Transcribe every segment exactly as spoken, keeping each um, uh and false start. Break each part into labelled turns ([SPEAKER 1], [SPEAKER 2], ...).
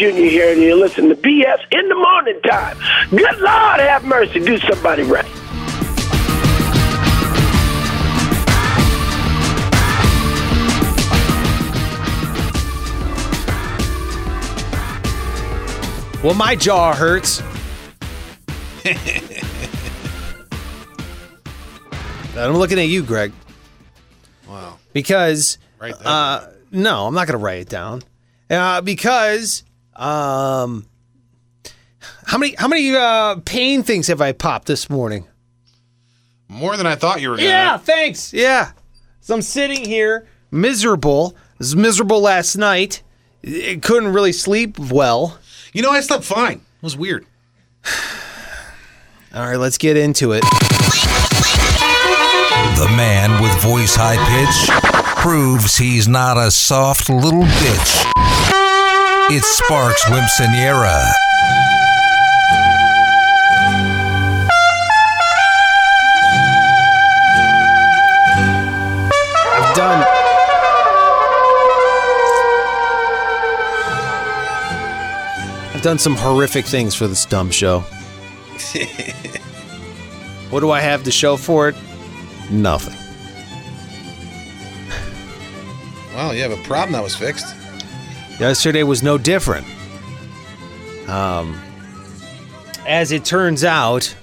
[SPEAKER 1] Junior here, and you listen to B S in the morning time. Good Lord, have mercy. Do somebody right.
[SPEAKER 2] Well, my jaw hurts. I'm looking at you, Greg.
[SPEAKER 3] Wow.
[SPEAKER 2] Because,
[SPEAKER 3] Right there.
[SPEAKER 2] uh, no, I'm not going to write it down. Uh, because, um, how many how many uh, pain things have I popped this morning?
[SPEAKER 3] More than I thought you were going to.
[SPEAKER 2] Yeah, thanks. Yeah. So I'm sitting here miserable. I was miserable last night. I couldn't really sleep well.
[SPEAKER 3] You know, I slept fine. It was weird.
[SPEAKER 2] All right, let's get into it.
[SPEAKER 4] The man with voice high pitch proves he's not a soft little bitch. It's Sparks Wimsoniera.
[SPEAKER 2] I've done. I've done some horrific things for this dumb show. What do I have to show for it? Nothing.
[SPEAKER 3] Well, you have a problem that was fixed.
[SPEAKER 2] Yesterday was no different. Um, as it turns out,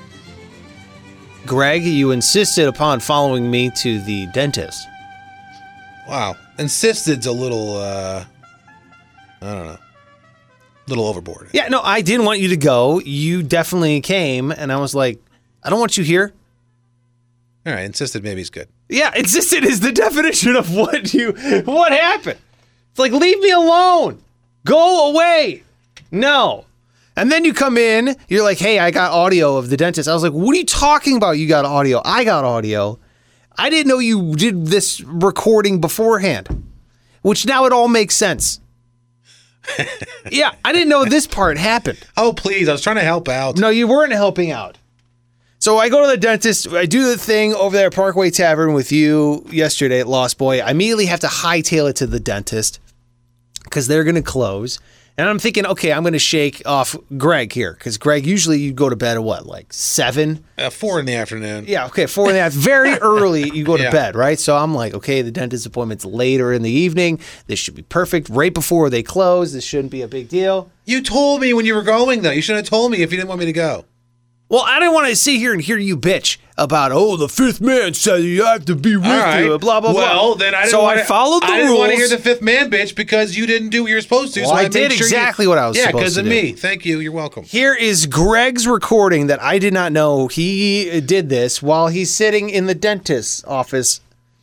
[SPEAKER 2] Greg, you insisted upon following me to the dentist.
[SPEAKER 3] Wow. Insisted's a little, uh, I don't know, a little overboard.
[SPEAKER 2] Yeah, no, I didn't want you to go. You definitely came, and I was like, I don't want you here.
[SPEAKER 3] All right, insisted maybe it's good.
[SPEAKER 2] Yeah, insisted is the definition of what you what happened. It's like, leave me alone. Go away. No. And then you come in, you're like, hey, I got audio of the dentist. I was like, what are you talking about? You got audio. I got audio. I didn't know you did this recording beforehand, which now it all makes sense. Yeah, I didn't know this part happened.
[SPEAKER 3] Oh, please. I was trying to help out.
[SPEAKER 2] No, you weren't helping out. So I go to the dentist. I do the thing over there at Parkway Tavern with you yesterday at Lost Boy. I immediately have to hightail it to the dentist because they're going to close. And I'm thinking, okay, I'm going to shake off Greg here because Greg, usually you go to bed at what, like seven?
[SPEAKER 3] Uh, four in the afternoon.
[SPEAKER 2] Yeah, okay, four in the afternoon. Very early you go to
[SPEAKER 3] Yeah.
[SPEAKER 2] bed, right? So I'm like, okay, the dentist appointment's later in the evening. This should be perfect. Right before they close. This shouldn't be a big deal.
[SPEAKER 3] You told me when you were going, though. You should have told me if you didn't want me to go.
[SPEAKER 2] Well, I didn't want to sit here and hear you bitch about, oh, the fifth man said you have to be with
[SPEAKER 3] All right.
[SPEAKER 2] you, blah, blah, blah.
[SPEAKER 3] Well, then I didn't
[SPEAKER 2] so
[SPEAKER 3] want
[SPEAKER 2] I followed the
[SPEAKER 3] I
[SPEAKER 2] rules.
[SPEAKER 3] didn't want to hear the fifth man bitch because you didn't do what you were supposed to.
[SPEAKER 2] Well,
[SPEAKER 3] so
[SPEAKER 2] I
[SPEAKER 3] I,
[SPEAKER 2] did
[SPEAKER 3] made sure
[SPEAKER 2] exactly
[SPEAKER 3] you,
[SPEAKER 2] what I was
[SPEAKER 3] yeah,
[SPEAKER 2] supposed
[SPEAKER 3] because
[SPEAKER 2] to
[SPEAKER 3] of
[SPEAKER 2] do.
[SPEAKER 3] me. Thank you. You're welcome.
[SPEAKER 2] Here is Greg's recording that I did not know he did this while he's sitting in the dentist's office.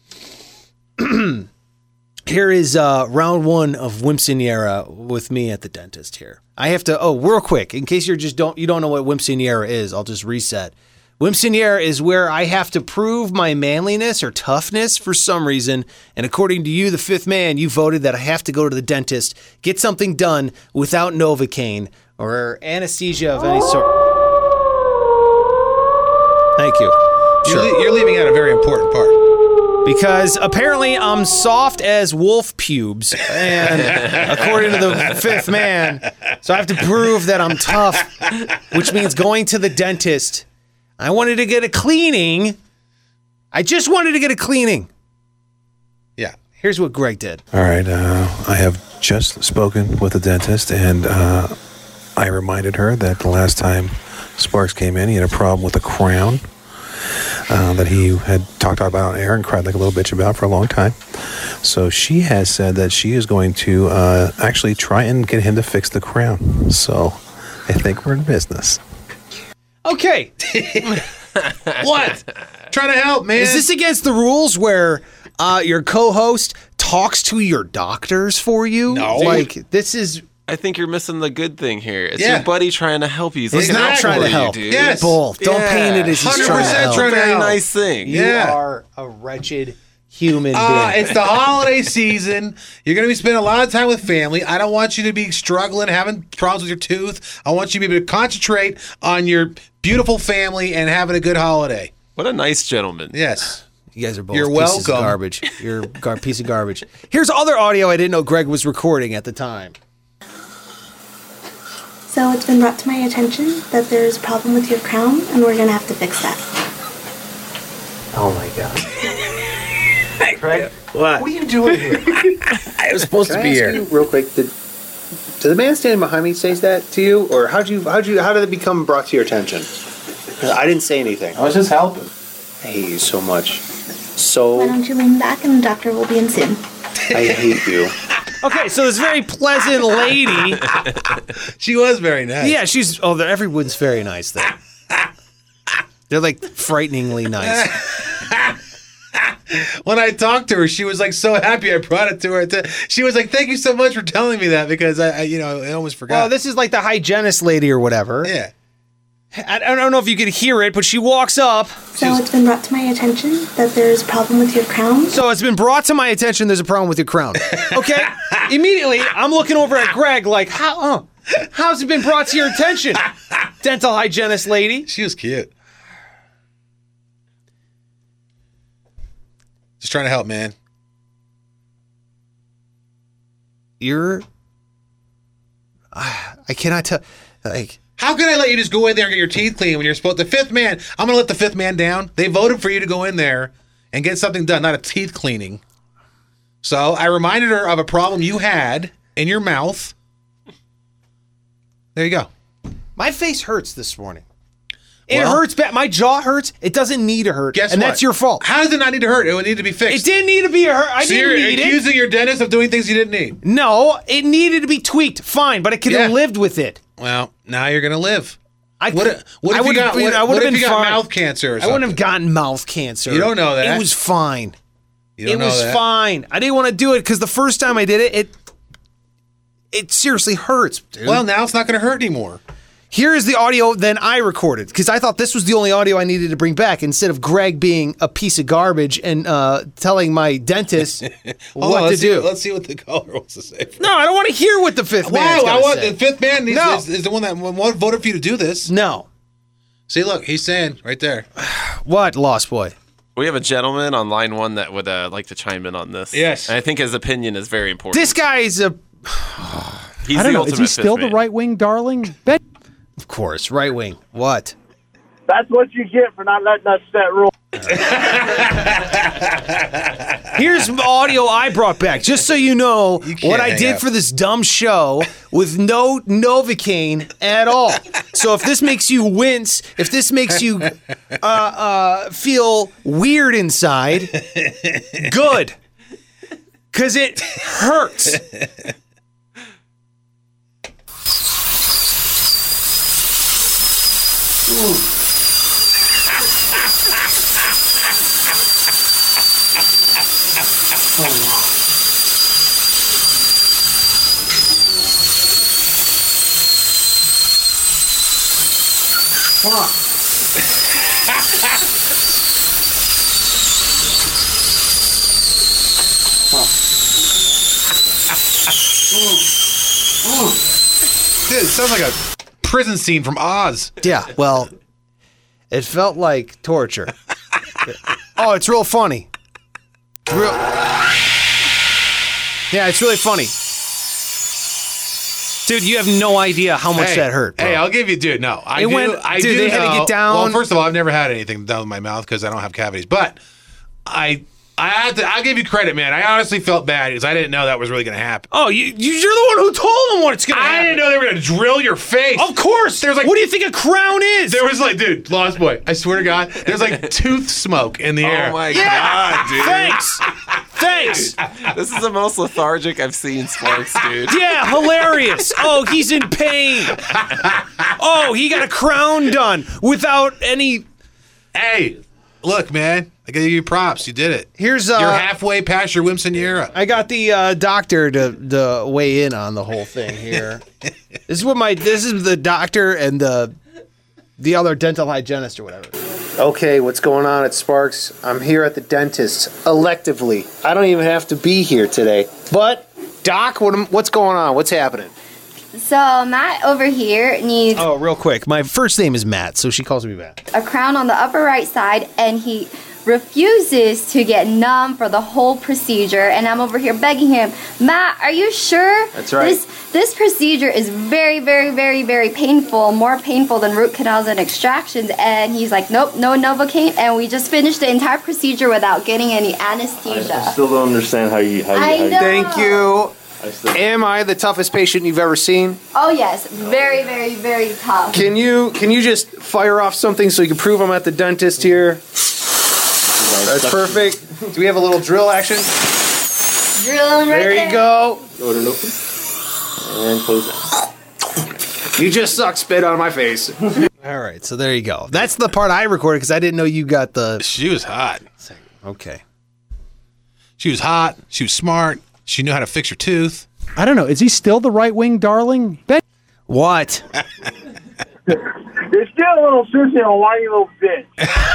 [SPEAKER 2] Here is uh, round one of Wimsoniera with me at the dentist here. I have to, oh, real quick, in case you're just don't you don't know what Wimsoniera is, I'll just reset. Wimsoniera is where I have to prove my manliness or toughness for some reason, and according to you, the fifth man, you voted that I have to go to the dentist, get something done without Novocaine or anesthesia of any sort. Thank you.
[SPEAKER 3] You're,
[SPEAKER 2] Sure.
[SPEAKER 3] le- you're leaving out a very important part.
[SPEAKER 2] Because apparently I'm soft as wolf pubes, and according to the fifth man, so I have to prove that I'm tough, which means going to the dentist. I wanted to get a cleaning. I just wanted to get a cleaning.
[SPEAKER 3] Yeah.
[SPEAKER 2] Here's what Greg did.
[SPEAKER 5] All right, uh, I have just spoken with the dentist, and uh, I reminded her that the last time Sparks came in, he had a problem with the crown uh, that he had talked about on air and cried like a little bitch about for a long time. So she has said that she is going to uh, actually try and get him to fix the crown. So I think we're in business.
[SPEAKER 2] Okay.
[SPEAKER 3] What? Trying to help, man.
[SPEAKER 2] Is this against the rules where uh, your co-host talks to your doctors for you?
[SPEAKER 3] No.
[SPEAKER 2] Like, this is...
[SPEAKER 6] I think you're missing the good thing here. It's
[SPEAKER 3] Yeah.
[SPEAKER 6] your buddy trying to help you. He's
[SPEAKER 2] He's
[SPEAKER 6] looking
[SPEAKER 2] not
[SPEAKER 6] out
[SPEAKER 2] trying
[SPEAKER 6] for
[SPEAKER 2] to
[SPEAKER 6] you,
[SPEAKER 2] help.
[SPEAKER 6] dude.
[SPEAKER 3] Yes.
[SPEAKER 2] Both. Don't
[SPEAKER 6] Yeah.
[SPEAKER 2] paint it as he's trying to
[SPEAKER 3] one hundred percent
[SPEAKER 2] help.
[SPEAKER 3] trying to
[SPEAKER 6] Very
[SPEAKER 3] help.
[SPEAKER 6] nice thing.
[SPEAKER 2] You
[SPEAKER 3] Yeah.
[SPEAKER 2] are a wretched human
[SPEAKER 3] Uh,
[SPEAKER 2] being.
[SPEAKER 3] it's the holiday season. You're going to be spending a lot of time with family. I don't want you to be struggling, having problems with your tooth. I want you to be able to concentrate on your beautiful family and having a good holiday.
[SPEAKER 6] What a nice gentleman.
[SPEAKER 3] Yes.
[SPEAKER 2] You guys are both
[SPEAKER 3] You're
[SPEAKER 2] pieces of
[SPEAKER 3] welcome.
[SPEAKER 2] garbage. You're a gar- piece of garbage. Here's other audio I didn't know Greg was recording at the time.
[SPEAKER 7] So it's been brought to my attention that there's a problem with your crown, and we're gonna have to fix that.
[SPEAKER 2] Oh my God.
[SPEAKER 8] Craig,
[SPEAKER 2] What?
[SPEAKER 8] what are you doing here?
[SPEAKER 2] I was supposed
[SPEAKER 8] Can
[SPEAKER 2] to
[SPEAKER 8] I
[SPEAKER 2] be
[SPEAKER 8] ask
[SPEAKER 2] here.
[SPEAKER 8] you real quick? Did, did the man standing behind me say that to you, or how'd you how'd you how did it become brought to your attention? 'Cause I didn't say anything.
[SPEAKER 9] I was just helping.
[SPEAKER 8] I hate you so much.
[SPEAKER 7] Why
[SPEAKER 8] So
[SPEAKER 7] don't you lean back, and the doctor will be in soon.
[SPEAKER 8] I hate you.
[SPEAKER 2] Okay, so this very pleasant lady.
[SPEAKER 3] She was very nice.
[SPEAKER 2] Yeah, she's. Oh, they're- everyone's very nice there. They're like frighteningly nice.
[SPEAKER 3] When I talked to her, she was like so happy I brought it to her. To, she was like, "Thank you so much for telling me that because I, I you know, I almost forgot."
[SPEAKER 2] Well, this is like the hygienist lady or whatever.
[SPEAKER 3] yeah.
[SPEAKER 2] I, I don't know if you could hear it, but she walks up.
[SPEAKER 7] So it's been brought to my attention that there's a problem with your crown.
[SPEAKER 2] So it's been brought to my attention there's a problem with your crown. Okay? Immediately, I'm looking over at Greg like, how? Uh, how's it been brought to your attention, dental hygienist lady?
[SPEAKER 3] She was cute. Just trying to help, man.
[SPEAKER 2] You're. I I cannot tell. Like.
[SPEAKER 3] How can I let you just go in there and get your teeth cleaned when you're supposed? The fifth man, I'm gonna let the fifth man down. They voted for you to go in there and get something done, not a teeth cleaning. So I reminded her of a problem you had in your mouth. There you go.
[SPEAKER 2] My face hurts this morning. It
[SPEAKER 3] Well-
[SPEAKER 2] hurts bad. My jaw hurts. It doesn't need to hurt.
[SPEAKER 3] Guess
[SPEAKER 2] and
[SPEAKER 3] what?
[SPEAKER 2] that's your fault.
[SPEAKER 3] How does it not need to hurt? It would need to be
[SPEAKER 2] It
[SPEAKER 3] fixed.
[SPEAKER 2] didn't need to be a hurt. I
[SPEAKER 3] so
[SPEAKER 2] didn't
[SPEAKER 3] you're
[SPEAKER 2] need it.
[SPEAKER 3] accusing your dentist of doing things you didn't need.
[SPEAKER 2] No, it needed to be tweaked. Fine, but I could have
[SPEAKER 3] Yeah.
[SPEAKER 2] lived with it.
[SPEAKER 3] Well, now you're gonna live.
[SPEAKER 2] I
[SPEAKER 3] What,
[SPEAKER 2] could-
[SPEAKER 3] what
[SPEAKER 2] I
[SPEAKER 3] if you
[SPEAKER 2] would've
[SPEAKER 3] got?
[SPEAKER 2] been-
[SPEAKER 3] What,
[SPEAKER 2] I
[SPEAKER 3] what
[SPEAKER 2] would've
[SPEAKER 3] if
[SPEAKER 2] been
[SPEAKER 3] you got
[SPEAKER 2] fine.
[SPEAKER 3] mouth cancer or
[SPEAKER 2] I
[SPEAKER 3] something?
[SPEAKER 2] wouldn't have gotten mouth cancer.
[SPEAKER 3] You don't know that.
[SPEAKER 2] It was fine.
[SPEAKER 3] You don't
[SPEAKER 2] It
[SPEAKER 3] know
[SPEAKER 2] was
[SPEAKER 3] that.
[SPEAKER 2] fine. I didn't want to do it because the first time I did it, it it seriously hurts, dude.
[SPEAKER 3] Well, now it's not gonna hurt anymore.
[SPEAKER 2] Here is the audio then I recorded because I thought this was the only audio I needed to bring back instead of Greg being a piece of garbage and uh, telling my dentist
[SPEAKER 3] Hold
[SPEAKER 2] what
[SPEAKER 3] on,
[SPEAKER 2] to
[SPEAKER 3] let's
[SPEAKER 2] do.
[SPEAKER 3] See, let's see what the caller wants to say.
[SPEAKER 2] No, I don't want to hear what the fifth man.
[SPEAKER 3] Wow, I want
[SPEAKER 2] say.
[SPEAKER 3] the fifth man needs
[SPEAKER 2] No.
[SPEAKER 3] is, is the one that one voted for you to do this.
[SPEAKER 2] No.
[SPEAKER 3] See, look, he's saying right there.
[SPEAKER 2] What, Lost Boy?
[SPEAKER 6] We have a gentleman on line one that would uh, like to chime in on this.
[SPEAKER 3] Yes.
[SPEAKER 6] And I think his opinion is very important.
[SPEAKER 2] This guy is a.
[SPEAKER 6] He's
[SPEAKER 9] I don't
[SPEAKER 6] the
[SPEAKER 9] know.
[SPEAKER 6] ultimate
[SPEAKER 9] Is he still
[SPEAKER 6] fifth
[SPEAKER 9] the
[SPEAKER 6] man.
[SPEAKER 9] right wing darling? Bet.
[SPEAKER 2] Of course, right wing. What?
[SPEAKER 1] That's what you get for not letting us set rules.
[SPEAKER 2] Here's audio I brought back, just so you know
[SPEAKER 3] can't
[SPEAKER 2] what I
[SPEAKER 3] hang
[SPEAKER 2] did
[SPEAKER 3] up.
[SPEAKER 2] for this dumb show with no Novocaine at all. So if this makes you wince, if this makes you uh, uh, feel weird inside, good, because it hurts.
[SPEAKER 3] Dude, it sounds like a prison scene from Oz.
[SPEAKER 2] Yeah, well, it felt like torture. Oh, it's real funny. Real. Yeah, it's really funny. Dude, you have no idea how much
[SPEAKER 3] hey,
[SPEAKER 2] that hurt, bro.
[SPEAKER 3] Hey, I'll give you, dude. No, I
[SPEAKER 2] It
[SPEAKER 3] do.
[SPEAKER 2] went-
[SPEAKER 3] I
[SPEAKER 2] dude,
[SPEAKER 3] do
[SPEAKER 2] they had to
[SPEAKER 3] know-
[SPEAKER 2] get down-
[SPEAKER 3] Well, first of all, I've never had anything done with my mouth because I don't have cavities. But I, I have to. I'll give you credit, man. I honestly felt bad because I didn't know that was really going to happen.
[SPEAKER 2] Oh, you, you- you're the one who told them what's going to
[SPEAKER 3] I
[SPEAKER 2] happen.
[SPEAKER 3] didn't know they were going to drill your face.
[SPEAKER 2] Of course.
[SPEAKER 3] There's like-
[SPEAKER 2] what do you think a crown is?
[SPEAKER 3] There was like, dude, Lost Boy. I swear to God, there's like tooth smoke in the air.
[SPEAKER 6] Oh my god, dude.
[SPEAKER 2] Thanks. Thanks.
[SPEAKER 6] This is the most lethargic I've seen Sparks, dude.
[SPEAKER 2] Yeah, hilarious. Oh, he's in pain. Oh, he got a crown done without any.
[SPEAKER 3] Hey, look, man. I give you props. You did it.
[SPEAKER 2] Here's uh.
[SPEAKER 3] You're halfway past your Wimpson era.
[SPEAKER 2] I got the uh, doctor to, to weigh in on the whole thing here. This is what my this is the doctor and the the other dental hygienist or whatever.
[SPEAKER 8] Okay, what's going on at Sparks? I'm here at the dentist, electively. I don't even have to be here today. But, Doc, what, am- what's going on? What's happening?
[SPEAKER 10] So Matt over here needs
[SPEAKER 2] Oh, real quick, my first name is Matt, so she calls me Matt.
[SPEAKER 10] a crown on the upper right side, and he refuses to get numb for the whole procedure, and I'm over here begging him, Matt, are you sure?
[SPEAKER 8] That's right.
[SPEAKER 10] This this procedure is very, very, very, very painful, more painful than root canals and extractions. And he's like, nope, no Novocaine, and we just finished the entire procedure without getting any anesthesia.
[SPEAKER 11] I, I still don't understand how you. How you,
[SPEAKER 10] I
[SPEAKER 11] how you
[SPEAKER 10] know.
[SPEAKER 8] Thank you.
[SPEAKER 11] I still,
[SPEAKER 8] Am I the toughest patient you've ever seen?
[SPEAKER 10] Oh yes, very, very, very tough.
[SPEAKER 8] Can you can you just fire off something so you can prove I'm at the dentist here? That's perfect. Do we have a little drill action?
[SPEAKER 10] Drilling right
[SPEAKER 8] There
[SPEAKER 10] there.
[SPEAKER 8] you go.
[SPEAKER 11] Go to open and close that.
[SPEAKER 8] You just suck spit on my face.
[SPEAKER 2] All right, so there you go. That's the part I recorded because I didn't know you got the.
[SPEAKER 3] She was hot.
[SPEAKER 2] Okay.
[SPEAKER 3] She was hot. She was smart. She knew how to fix her tooth.
[SPEAKER 9] I don't know. Is he still the right wing darling? Ben-
[SPEAKER 2] What?
[SPEAKER 1] You're still a little sissy and a whiny little bitch.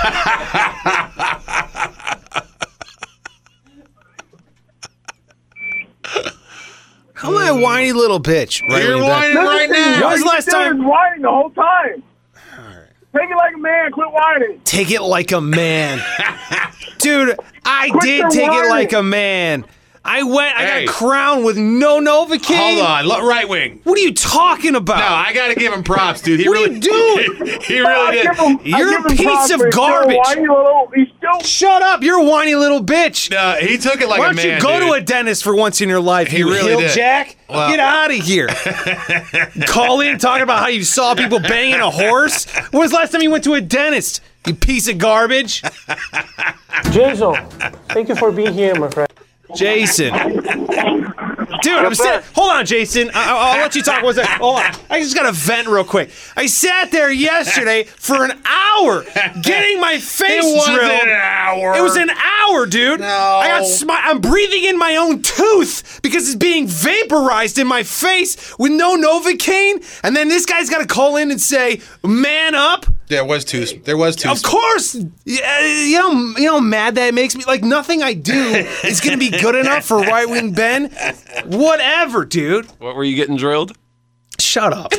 [SPEAKER 2] How am I a whiny little bitch? Right
[SPEAKER 3] You're
[SPEAKER 2] when back-
[SPEAKER 3] whining right now.
[SPEAKER 2] When was the last time?
[SPEAKER 1] whining the whole time. Take it like a man. Quit whining.
[SPEAKER 2] Take it like a man. Dude, I
[SPEAKER 1] Quit
[SPEAKER 2] did
[SPEAKER 1] your
[SPEAKER 2] take it
[SPEAKER 1] whining.
[SPEAKER 2] like a man. I went, I
[SPEAKER 3] Hey.
[SPEAKER 2] got crowned with no Novocaine.
[SPEAKER 3] Hold on. Look, right wing.
[SPEAKER 2] What are you talking about?
[SPEAKER 3] No, I got to give him props, dude. He
[SPEAKER 2] What are
[SPEAKER 3] really
[SPEAKER 2] you doing?
[SPEAKER 3] He, he really did.
[SPEAKER 1] I give him- I
[SPEAKER 2] You're
[SPEAKER 1] give
[SPEAKER 2] a
[SPEAKER 1] him
[SPEAKER 2] piece
[SPEAKER 1] props,
[SPEAKER 2] of
[SPEAKER 1] but he's still
[SPEAKER 2] garbage.
[SPEAKER 1] whiny little- he's still
[SPEAKER 2] Shut up. You're a whiny little bitch.
[SPEAKER 3] No, he took it like
[SPEAKER 2] Why
[SPEAKER 3] a
[SPEAKER 2] don't
[SPEAKER 3] man.
[SPEAKER 2] you go
[SPEAKER 3] dude.
[SPEAKER 2] to a dentist for once in your life?
[SPEAKER 3] He
[SPEAKER 2] you
[SPEAKER 3] really
[SPEAKER 2] hill
[SPEAKER 3] did.
[SPEAKER 2] jack.
[SPEAKER 3] Well-
[SPEAKER 2] Get out of here. Call in talking about how you saw people banging a horse. When was the last time you went to a dentist? You piece of garbage.
[SPEAKER 12] Jason, thank you for being here, my friend.
[SPEAKER 2] Jason. Dude, I'm sitting. Hold on, Jason. I- I'll, I'll let you talk. One second. Hold on. I just got to vent real quick. I sat there yesterday for an hour getting my face
[SPEAKER 3] It wasn't
[SPEAKER 2] drilled.
[SPEAKER 3] an hour.
[SPEAKER 2] It was an hour, dude.
[SPEAKER 3] No.
[SPEAKER 2] I got smi- I'm breathing in my own tooth because it's being vaporized in my face with no Novocaine. And then this guy's got to call in and say, "Man up."
[SPEAKER 3] There was two. There was two.
[SPEAKER 2] Of course, Yeah, you know, you know, how mad that makes me. Like nothing I do is gonna be good enough for right wing Ben. Whatever, dude.
[SPEAKER 6] What were you getting drilled?
[SPEAKER 2] Shut up.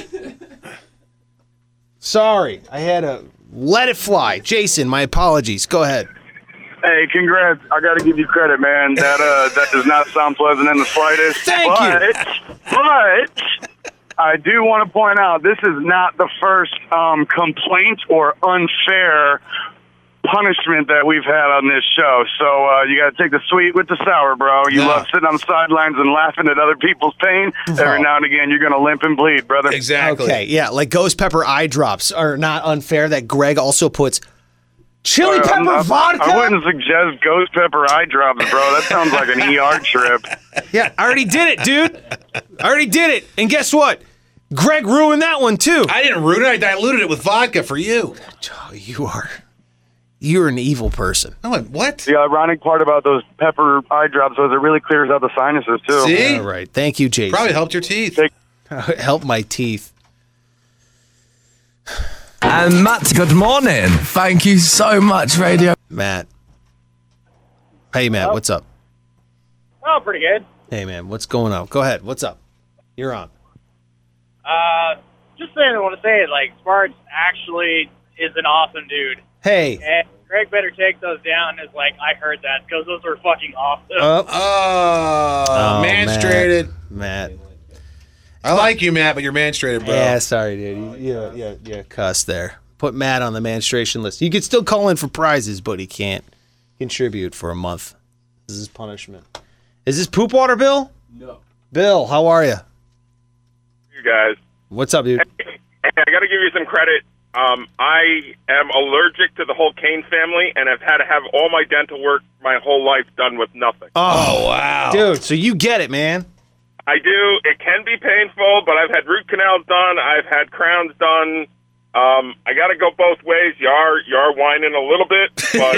[SPEAKER 2] Sorry, I had to let it fly. Jason, my apologies. Go ahead.
[SPEAKER 1] Hey, congrats! I got to give you credit, man. That uh, that does not sound pleasant in the slightest.
[SPEAKER 2] Thank
[SPEAKER 1] but,
[SPEAKER 2] you.
[SPEAKER 1] But I do want to point out this is not the first um, complaint or unfair punishment that we've had on this show. So uh, you got to take the sweet with the sour, bro. You
[SPEAKER 3] No.
[SPEAKER 1] love sitting on the sidelines and laughing at other people's pain. Every now and again, you're going to limp and bleed, brother.
[SPEAKER 3] Exactly.
[SPEAKER 2] Okay, yeah, like ghost pepper eye drops are not unfair. That Greg also puts chili
[SPEAKER 1] Uh,
[SPEAKER 2] pepper
[SPEAKER 1] I'm- I'm-
[SPEAKER 2] vodka.
[SPEAKER 1] I wouldn't suggest ghost pepper eye drops, bro. That sounds like an E R trip.
[SPEAKER 2] Yeah, I already did it, dude. I already did it. And guess what? Greg ruined that one too.
[SPEAKER 3] I didn't ruin it. I diluted it with vodka for you.
[SPEAKER 2] Oh, you are, you're an evil person.
[SPEAKER 3] I'm like, what?
[SPEAKER 1] The ironic part about those pepper eye drops was it really clears out the sinuses, too.
[SPEAKER 3] See?
[SPEAKER 2] All right, thank you, Jason.
[SPEAKER 3] Probably helped your teeth.
[SPEAKER 2] Help my teeth.
[SPEAKER 13] And Matt, good morning. Thank you so much, Radio.
[SPEAKER 2] Matt. Hey, Matt, what's up?
[SPEAKER 14] Oh, pretty good.
[SPEAKER 2] Hey, man, what's going on? Go ahead. What's up? You're on.
[SPEAKER 14] Uh, just saying, I want to say, like, Sparks actually is an awesome dude.
[SPEAKER 2] Hey.
[SPEAKER 14] And Greg better take those down as, like, I heard that, because those are fucking awesome.
[SPEAKER 2] Oh,
[SPEAKER 3] oh manstrated.
[SPEAKER 2] Matt. Matt.
[SPEAKER 3] I like you, Matt, but you're manstrated, bro.
[SPEAKER 2] Yeah, sorry, dude. You, you, you, you cuss there. Put Matt on the menstruation list. You could still call in for prizes, but he can't contribute for a month. This is punishment. Is this poop water, Bill?
[SPEAKER 15] No.
[SPEAKER 2] Bill, how are you?
[SPEAKER 15] You guys.
[SPEAKER 2] What's up, dude?
[SPEAKER 15] Hey, I got to give you some credit. Um, I am allergic to the whole Kane family, and I've had to have all my dental work my whole life done with nothing.
[SPEAKER 2] Oh, wow. Dude, so you get it, man.
[SPEAKER 15] I do. It can be painful, but I've had root canals done. I've had crowns done. Um, I got to go both ways. You are, you are whining a little bit, but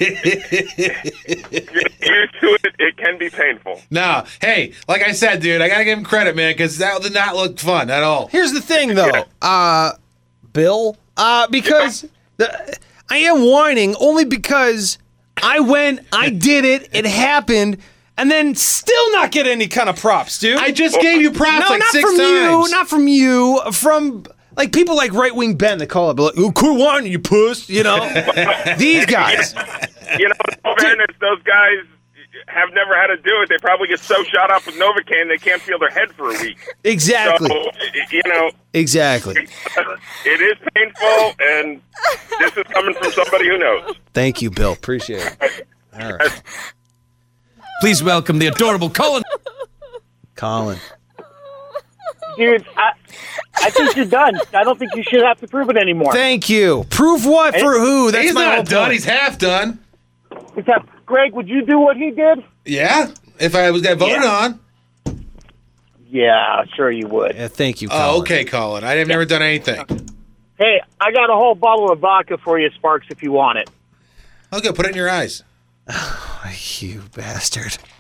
[SPEAKER 15] if you're used to it, it can be painful.
[SPEAKER 3] No, hey, like I said, dude, I gotta give him credit, man, because that did not look fun at all.
[SPEAKER 2] Here's the thing, though, uh, Bill, uh, because the, I am whining only because I went, I did it, it happened, and then still not get any kind of props, dude.
[SPEAKER 3] I just gave you props
[SPEAKER 2] no,
[SPEAKER 3] like
[SPEAKER 2] not
[SPEAKER 3] six
[SPEAKER 2] from
[SPEAKER 3] times.
[SPEAKER 2] you, not from you, from like people like Right Wing Ben that call up, like, "Oh, quit whining, you puss," you know, these guys.
[SPEAKER 15] you know, in all fairness, those guys have never had to do it. They probably get so shot up with Novocaine they can't feel their head for a week.
[SPEAKER 2] Exactly.
[SPEAKER 15] So, you know.
[SPEAKER 2] Exactly.
[SPEAKER 15] It is painful, and this is coming from somebody who knows.
[SPEAKER 2] Thank you, Bill. Appreciate it. All right.
[SPEAKER 13] Please welcome the adorable Colin.
[SPEAKER 2] Colin.
[SPEAKER 16] Dude, I, I think you're done. I don't think you should have to prove it anymore.
[SPEAKER 2] Thank you. Prove what for who? That's
[SPEAKER 3] He's
[SPEAKER 2] my
[SPEAKER 3] not
[SPEAKER 2] whole
[SPEAKER 3] done.
[SPEAKER 2] point.
[SPEAKER 3] He's half done.
[SPEAKER 16] Except, Greg, would you do what he did?
[SPEAKER 3] Yeah, if I was got voted
[SPEAKER 16] Yeah.
[SPEAKER 3] on.
[SPEAKER 16] Yeah, sure you would.
[SPEAKER 2] Yeah, thank you, Colin.
[SPEAKER 3] Oh, okay, Colin. I've never done anything.
[SPEAKER 16] Hey, I got a whole bottle of vodka for you, Sparks, if you want it.
[SPEAKER 3] Okay, put it in your eyes.
[SPEAKER 2] You bastard.